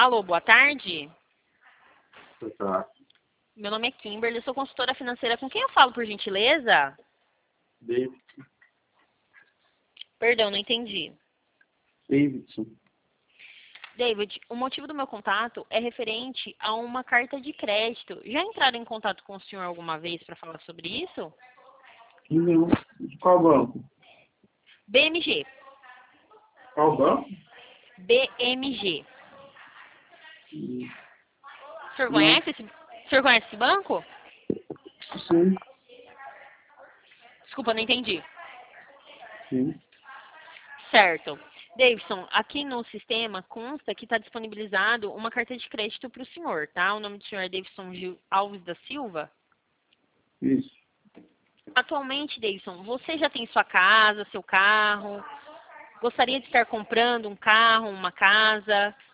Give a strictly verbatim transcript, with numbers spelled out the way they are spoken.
Alô, boa tarde. Tá. Meu nome é Kimberly, eu sou consultora financeira. Com quem eu falo, por gentileza? David, Perdão, não entendi. Davidson. David, o motivo do meu contato é referente a uma carta de crédito. Já entraram em contato com o senhor alguma vez para falar sobre isso? Não. De qual banco? B M G. Qual banco? B M G. Hum, O senhor Não. conhece esse, o senhor conhece esse banco? Sim, Desculpa, não entendi. sim. Certo. Davidson, aqui no sistema consta que está disponibilizado uma carta de crédito para o senhor, tá? O nome do senhor é Davidson Gil Alves da Silva. Isso. Atualmente, Davidson, você já tem sua casa, seu carro? Gostaria de estar comprando um carro, uma casa?